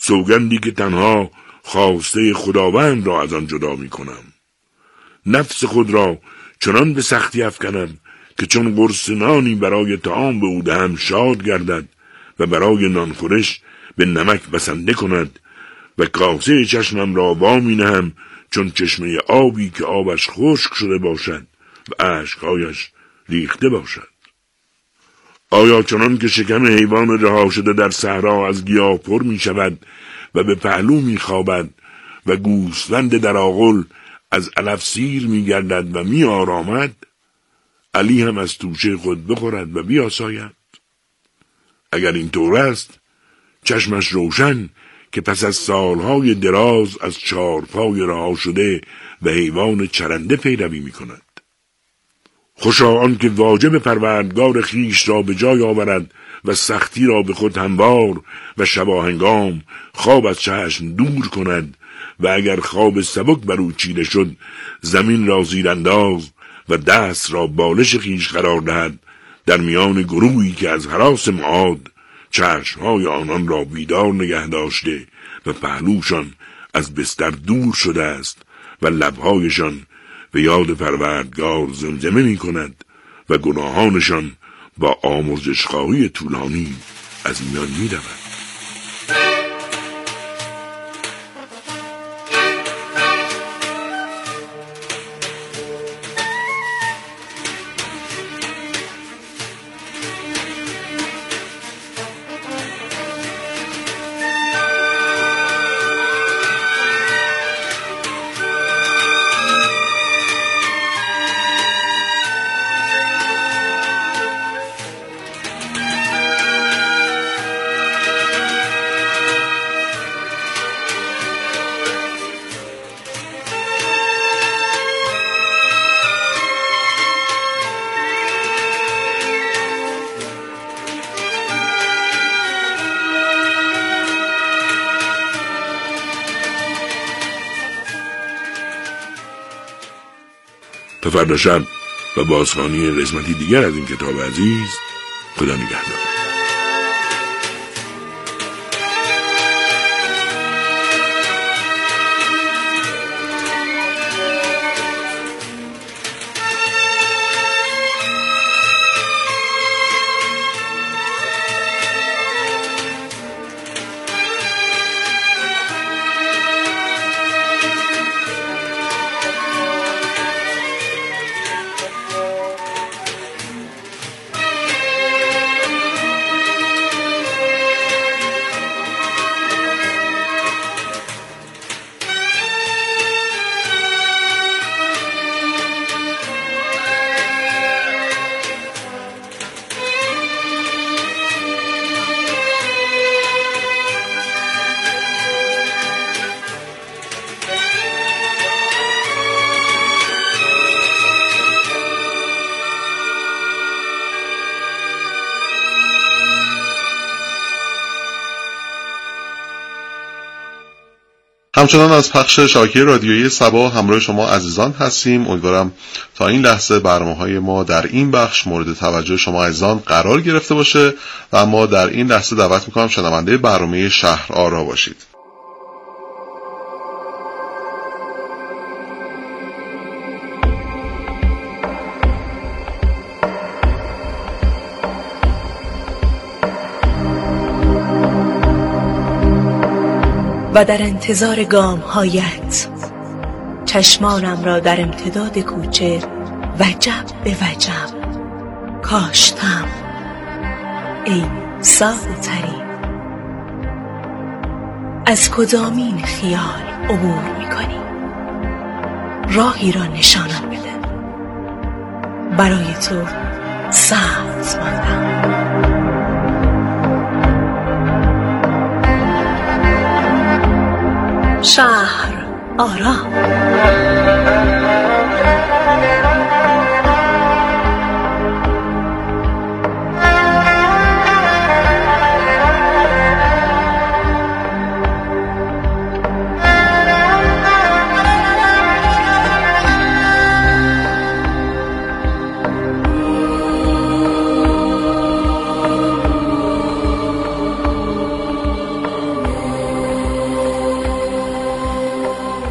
سوگندی که تنها خواسته خداوند را از آن جدا می کنم. نفس خود را چنان به سختی افکنم که چون قرص نانی برای طعام به او دهم شاد گردد و برای نانخورش به نمک بسنده کند و کاسه چشمم را وامی نهم چون چشمه آبی که آبش خشک شده باشد و اشکهایش ریخته باشد. آیا چنان که شکم حیوان رها شده در صحرا از گیاه پر می شود و به پهلو می خوابد و گوسفند در آغل از علف سیر می گردد و می آرامد، علی هم از توشه خود بخورد و بیاساید؟ اگر این طور است، چشمش روشن که پس از سالهای دراز از چارپای رها شده و حیوان چرنده پیروی می کند. خوشا آن که واجب پروردگار خیش را به جای آورد و سختی را به خود هموار و شباهنگام خواب از چشم دور کند و اگر خواب سبک بر او چیره شد زمین را زیرانداز و دست را بالش خیش قرار دهد در میان گروهی که از هراس معاد چشمهای آنان را بیدار نگه داشته و پهلوشان از بستر دور شده است و لبهایشان به یاد پروردگار زمزمه می کند و گناهانشان با آمرزش‌خواهی طولانی از میان می رود. تا فردا شب و بازخوانی قسمتی دیگر از این کتاب عزیز. خدا نگهدار. همچنان از پخش شبکه رادیویی صبا همراه شما عزیزان هستیم. امیدوارم تا این لحظه برنامه‌های ما در این بخش مورد توجه شما عزیزان قرار گرفته باشه و اما در این لحظه دعوت می‌کنم شنونده برنامه شهر آرا باشید. و در انتظار گام‌هایت چشمانم را در امتداد کوچه وجب به وجب کاشتم ای ساده تری. از کدامین خیال عبور می‌کنی؟ راهی را نشانم بده. برای تو سخت ماندم. شهر آرام.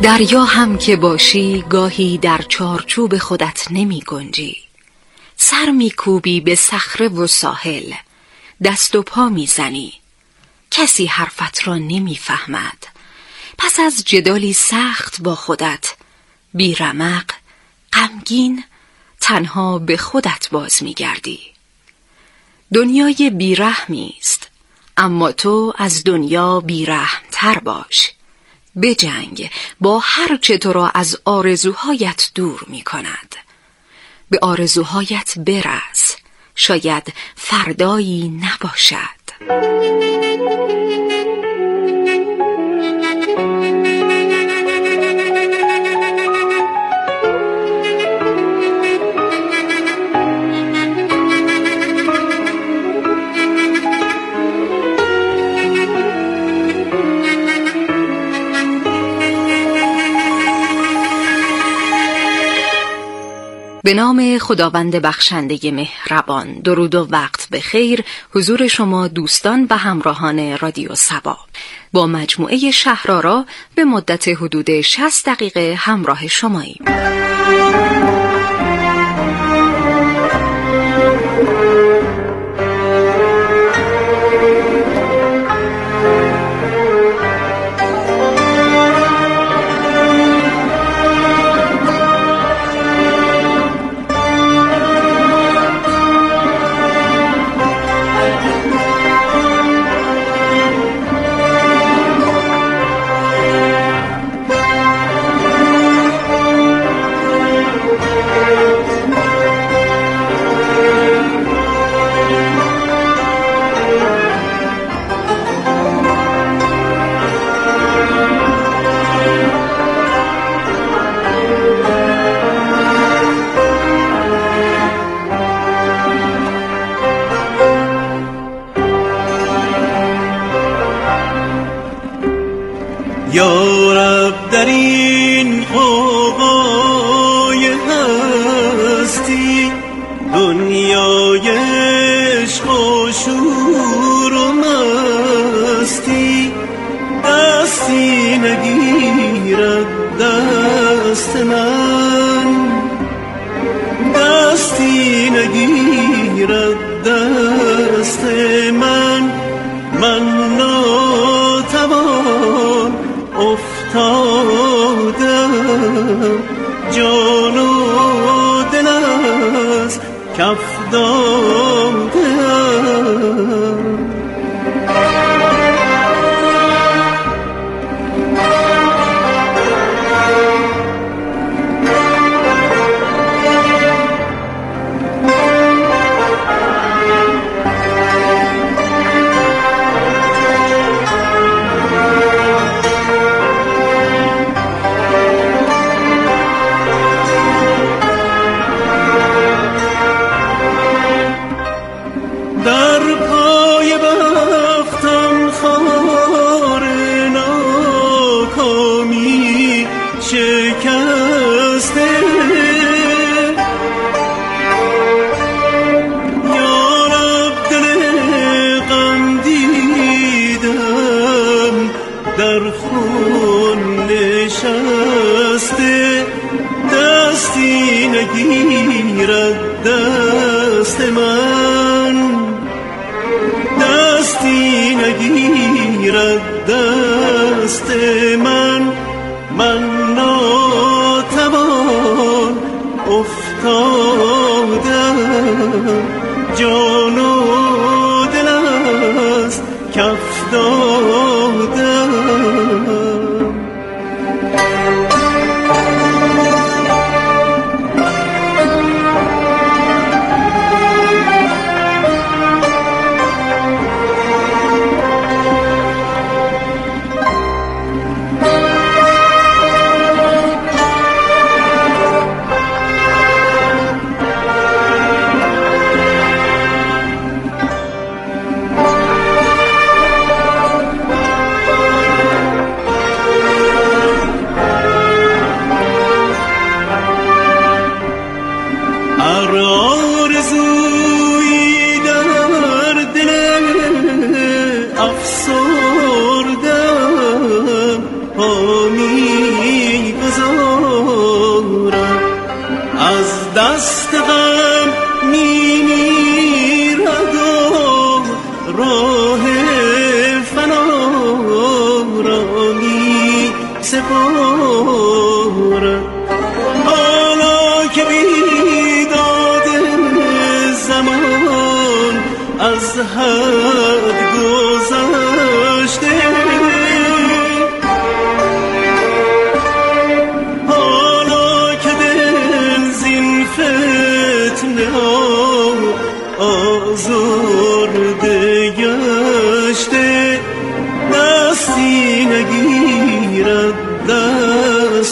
دریا هم که باشی گاهی در چارچوب خودت نمی گنجی. سر می کوبی به صخره و ساحل، دست و پا می زنی. کسی حرفت را نمی فهمد. پس از جدالی سخت با خودت، بی رمق، غمگین، تنها به خودت باز می گردی. دنیای بیرحمی است، اما تو از دنیا بیرحم تر باش. بجنگ با هر چه تو را از آرزوهایت دور می کند. به آرزوهایت برس، شاید فردایی نباشد. به نام خداوند بخشنده مهربان. درود و وقت بخیر حضور شما دوستان و همراهان رادیو صبا. با مجموعه شهرآرا به مدت حدود 60 دقیقه همراه شماییم. یا رب در این غوغای هستی، دنیای عشق و شور و مستی، دستی نگیرد دست من، دستی نگیرد دست من، من ناتوان افتادم، جان و دل از کف دادم. در خون نشسته، دستی نگیرد دست من، دستی نگیرد دست من، من ناتوان افتادم، جان و دل از کف دادم.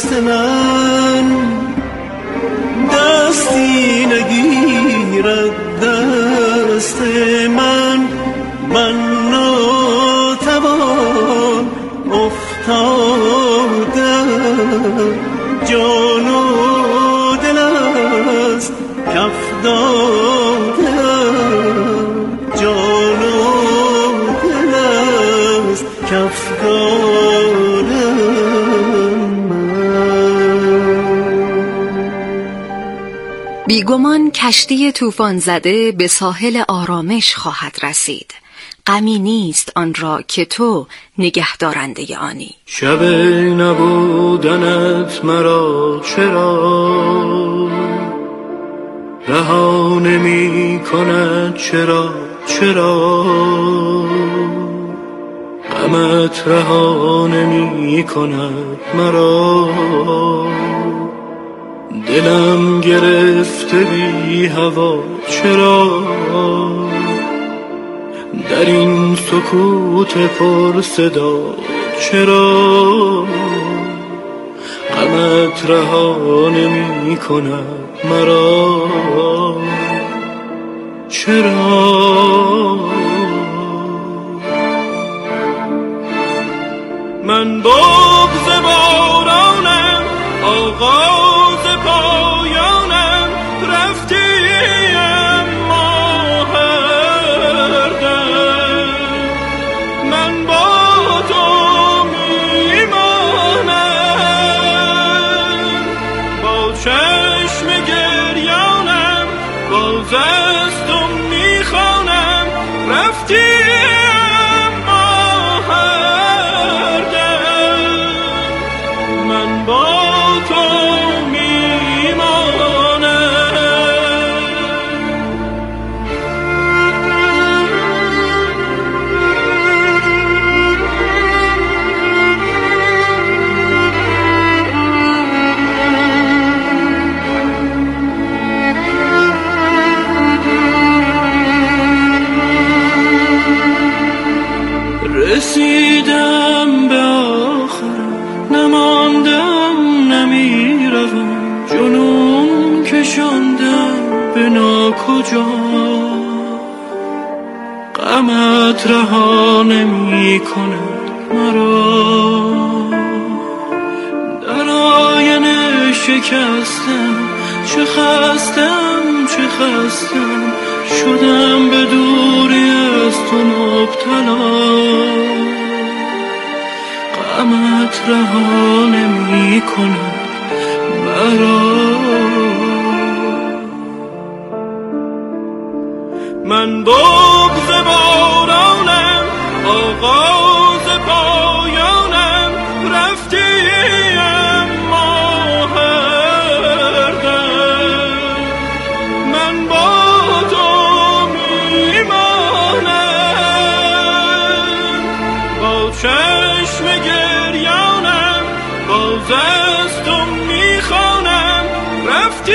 دست من دستی نگیرد دست من ناتوان افتادم جان و دل از کف دادم جان و دل از کف بیگمان کشتی طوفان زده به ساحل آرامش خواهد رسید. غمی نیست آن را که تو نگهدارنده آنی. شب نبودنت مرا چرا رها نمی کند چرا غمت رها نمی کند مرا دلم گرفته بی هوا چرا در این سکوت پر صدا چرا غمت رها نمی کند مرا چرا من بغض بارانم آغاز پایانم رفتی اما هر دم من با تو میمانم با چشم گریانم باز از تو میخوانم رفتی اما هر دم من با تو رسیدم به آخرم نماندم نمیروم جنون کشاندم به ناکجا غمت رها نمی کند مرا در آینه شکستم چه خستم شدم به دوری از تو مبتلا غمت رها نمی کند مرا من بغض بارانم آغاز پایانم رفتی اما هر دم من با تو میمانم با چشم گریانم باز از تو میخوانم رفتی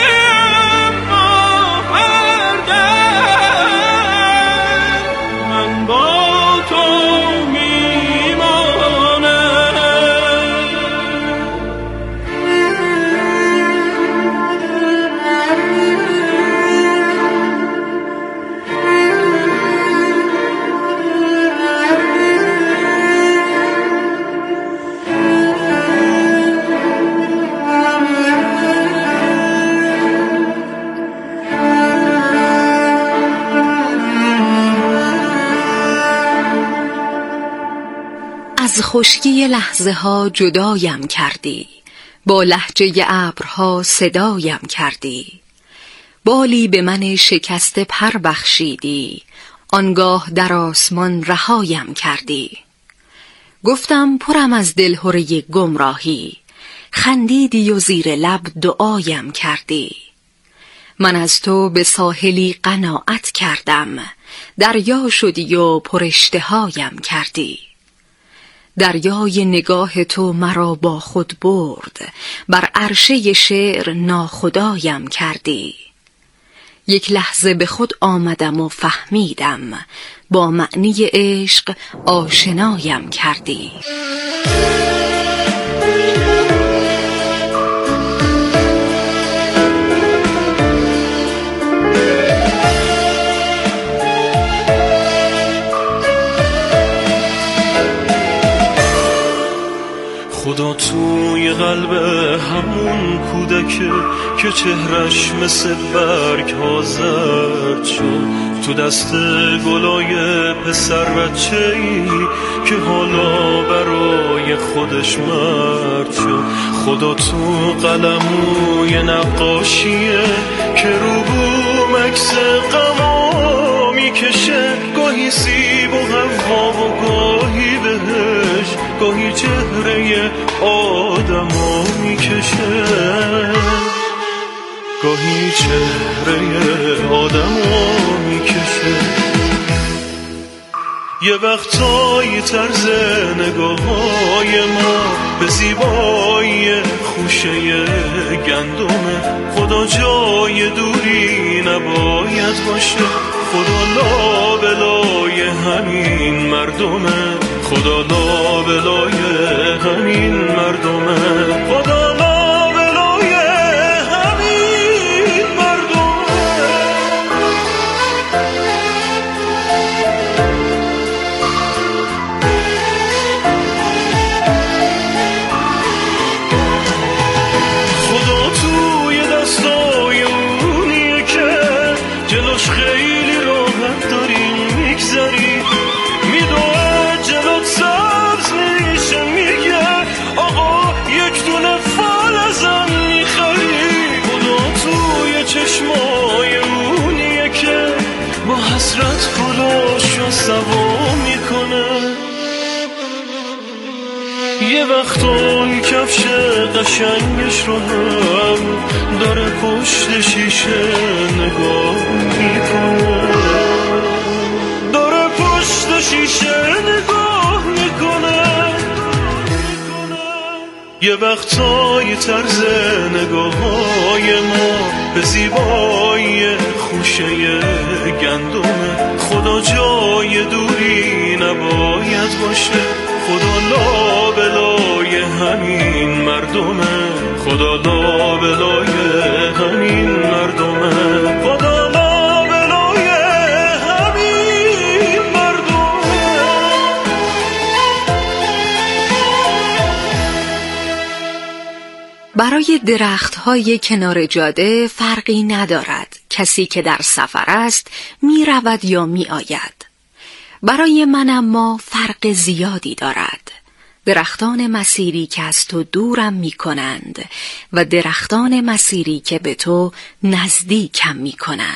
از خشکی لحظه ها جدایم کردی، با لهجه ابرها صدایم کردی. بالی به من شکسته پر بخشیدی، آنگاه در آسمان رهایم کردی. گفتم پرم از دلهره گمراهی، خندیدی و زیر لب دعایم کردی. من از تو به ساحلی قناعت کردم، دریا شدی و پر اشتهایم کردی. دریای نگاه تو مرا با خود برد، بر عرشه شعر ناخدایم کردی. یک لحظه به خود آمدم و فهمیدم، با معنی عشق آشنایم کردی. خدا توی قلب همون کودکه که چهرش مثل برگ ها زرد شد، تو دست گلای پسر بچه‌ای که حالا برای خودش مرد شد. خدا تو قلموی نقاشیه که رو بوم عکس غما میکشه، گاهی سیب و حوا و گاهی بهش، گاهی چهره آدما میکشه، گاهی چهره آدما میکشه. یه وقتایی طرز نگاه‌های ما به زیبایی خوشه گندمه. خدا جای دوری نباید باشه، خدا لابلای همین مردمه، خدا لابلای همین مردمه، خدا لابلای همین مردمه. خدا توی دستای اونیه که جلوش خیلی راحت داریم میگذری، میدوه جلوت سبز میشه، میگه آقا یک دونه فال ازم میخری. خدا توی چشمای اونیه که با حسرت کلاشو سوا میکنه. یه وقتایی کفش قشنگش رو هم داره پشت شیشه نگاه میکنه، داره پشت شیشه نگاه میکنه. یه وقتایی طرز نگاه‌های ما به زیبایی خوشه گندمه. خدا جای دوری نباید باشه، خدا لابلای همین مردمه، خدا لابلای همین مردمه، خدا لابلای همین مردمه. برای درخت‌های کنار جاده فرقی ندارد کسی که در سفر است می رود یا می آید. برای من اما فرق زیادی دارد. درختان مسیری که از تو دورم می کنند و درختان مسیری که به تو نزدیکم می کنند.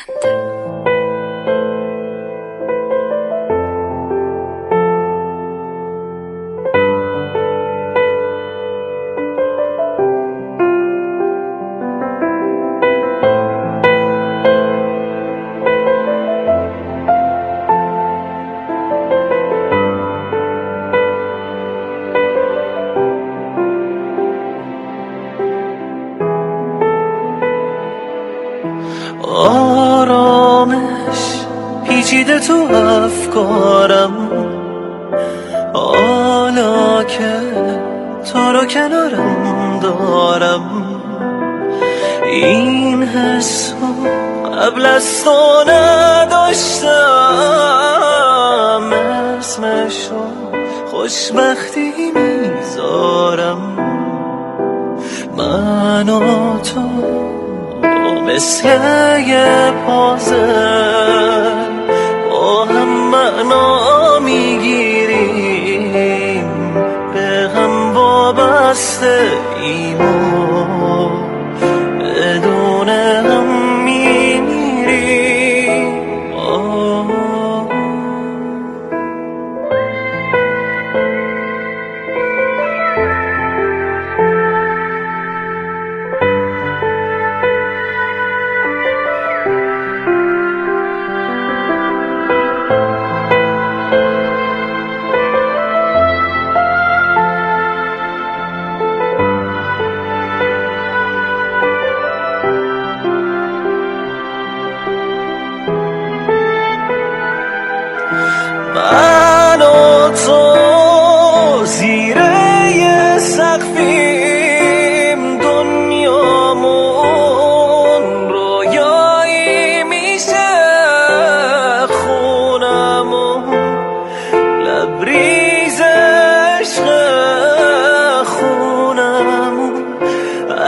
آرامش پیچیده تو افکارم، حالا که تو رو کنارم دارم. این حسو قبل از تو نداشتم، اسمشو خوشبختی میذارم. من و تو مثل یه پازل با هم معنا میگیریم، به هم وابسته ایم و بدون هم میمیریم.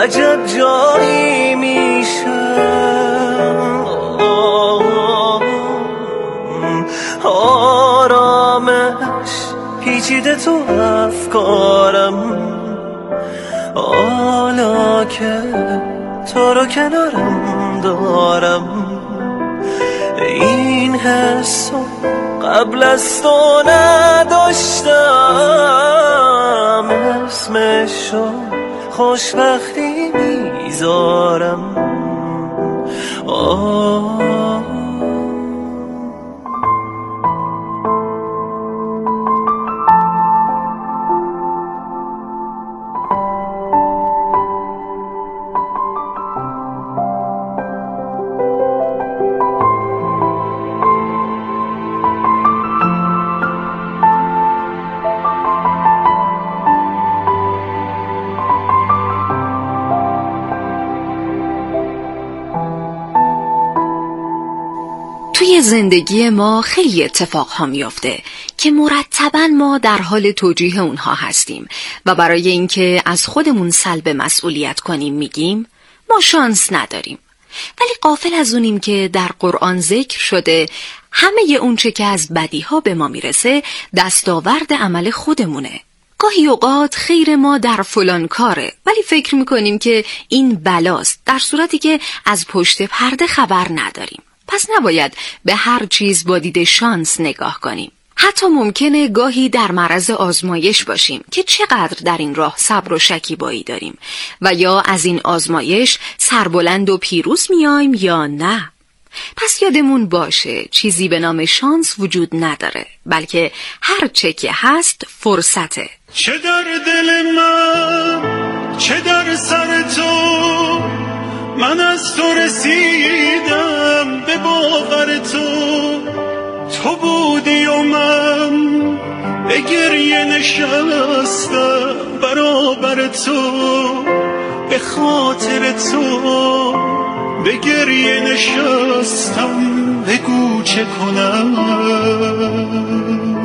عجب جایی میشه، آرامش پیچیده تو افکارم، حالا که تو رو کنارم دارم، این حسو قبل از تو نداشتم، اسمشو خوشبختی میذارم. توی زندگی ما خیلی اتفاقها میفته که مرتباً ما در حال توجیه اونها هستیم و برای اینکه از خودمون سلب مسئولیت کنیم میگیم ما شانس نداریم. ولی غافل از اونیم که در قرآن ذکر شده همه اونچه که از بدیها به ما میرسه دستاورد عمل خودمونه. گاهی اوقات خیر ما در فلان کاره ولی فکر میکنیم که این بلاست، در صورتی که از پشت پرده خبر نداریم. پس نباید به هر چیز با دید شانس نگاه کنیم. حتی ممکنه گاهی در معرض آزمایش باشیم که چقدر در این راه صبر و شکیبایی داریم و یا از این آزمایش سربلند و پیروز میایم یا نه. پس یادمون باشه چیزی به نام شانس وجود نداره، بلکه هر چه که هست فرصته. چه در دل من چه در سر تو، من از تو رسیدم به باور تو بودی و من به گریه نشستم برابر تو، به خاطر تو به گریه نشستم، بگو چه کنم.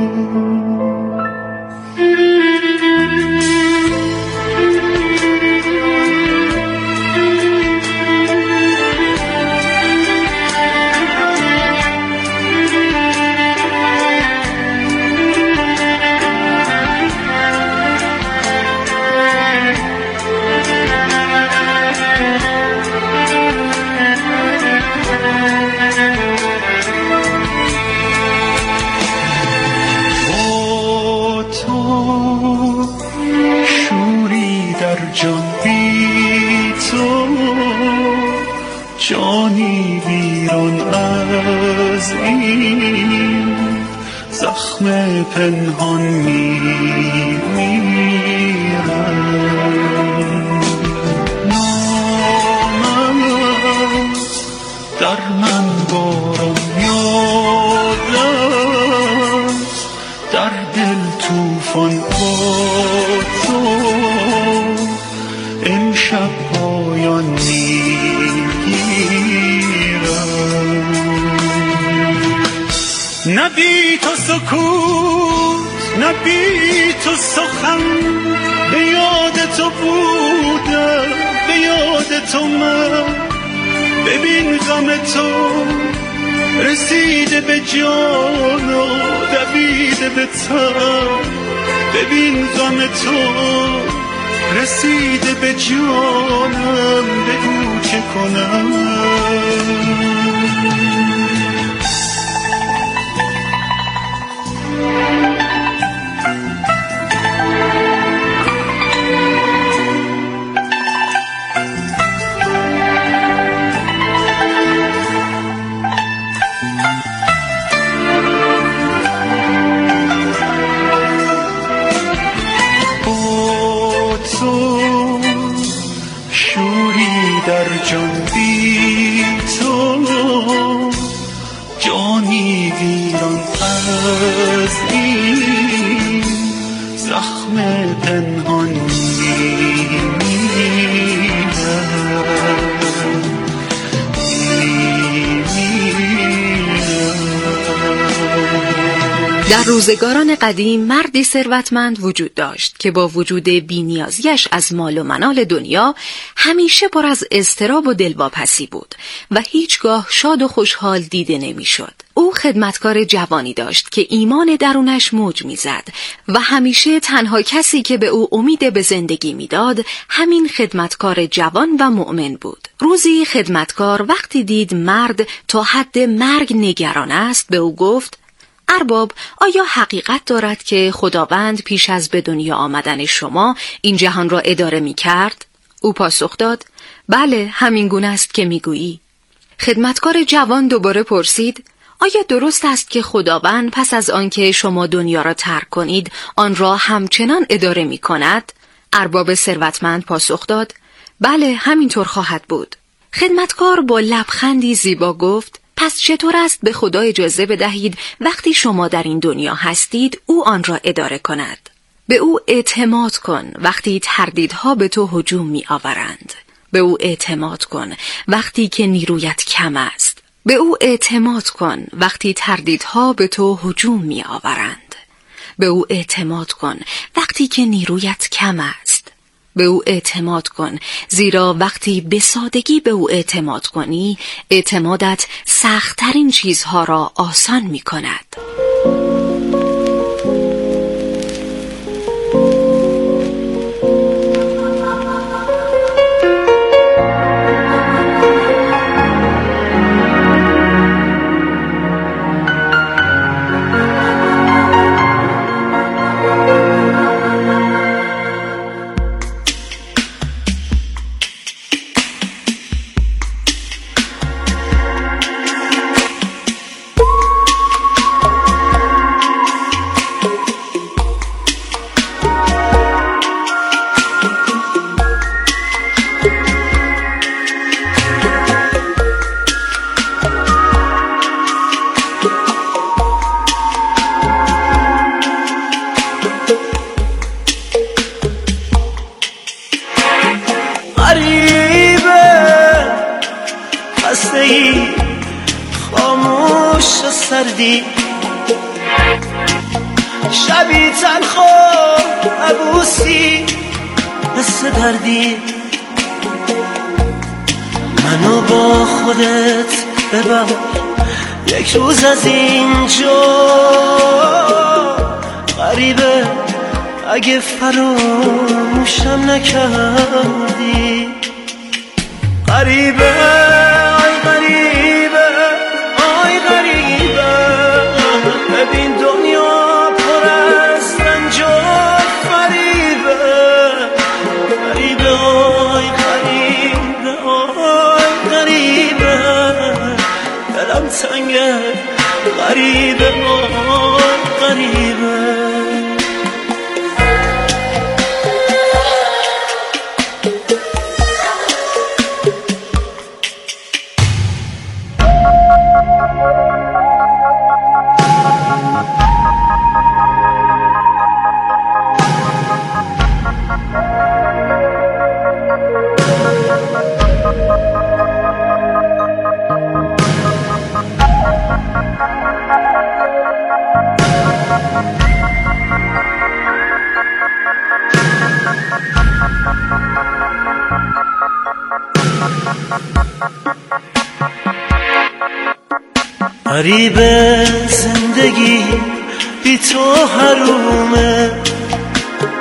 جانی ویران از این زخم پنهان میمیرم، نامم در من بارم یادم، در دل توفان با تو امشب پایان نبی تو سکوت نبی تو سخن، به یاد تو بودم به یاد تو من، ببین غم تو رسیده به جان و دویده به تن، ببین غم تو رسیده به جانم، بگو چه کنم. در جان بی تو جانی ویران از این زخم پنهان در روزگاران قدیم مردی ثروتمند وجود داشت که با وجود بی‌نیازیش از مال و منال دنیا همیشه پر از اضطراب و دلواپسی بود و هیچگاه شاد و خوشحال دیده نمی‌شد. او خدمتکار جوانی داشت که ایمان درونش موج می‌زد و همیشه تنها کسی که به او امید به زندگی می‌داد همین خدمتکار جوان و مؤمن بود. روزی خدمتکار وقتی دید مرد تا حد مرگ نگران است به او گفت: ارباب، آیا حقیقت دارد که خداوند پیش از به دنیا آمدن شما این جهان را اداره می کرد؟ او پاسخ داد: بله، همین گونه است که می گویی. خدمتکار جوان دوباره پرسید: آیا درست است که خداوند پس از آنکه شما دنیا را ترک کنید آن را همچنان اداره می کند؟ ارباب ثروتمند پاسخ داد: بله، همینطور خواهد بود. خدمتکار با لبخندی زیبا گفت: پس چطور است به خدا اجازه بدهید وقتی شما در این دنیا هستید او آن را اداره کند؟ به او اعتماد کن وقتی تردیدها به تو هجوم می آورند. به او اعتماد کن وقتی که نیرویت کم است. به او اعتماد کن وقتی تردیدها به تو هجوم می آورند. به او اعتماد کن وقتی که نیرویت کم است. به او اعتماد کن، زیرا وقتی به سادگی به او اعتماد کنی اعتمادت سخت‌ترین چیزها را آسان می کند. خاموش و سردی، شبی تنها عبوسی مثل دردی، منو با خودت ببر یک روز از اینجا. غریبه اگه فراموشم نکردی، غریبه آی غریبه آی غریبه، ببین دنیا پر از رنج و فریبه، غریبه آی غریبه آی غریبه، دلم تنگه غریبه آی غریبه. غریبه زندگی بی تو حرومه،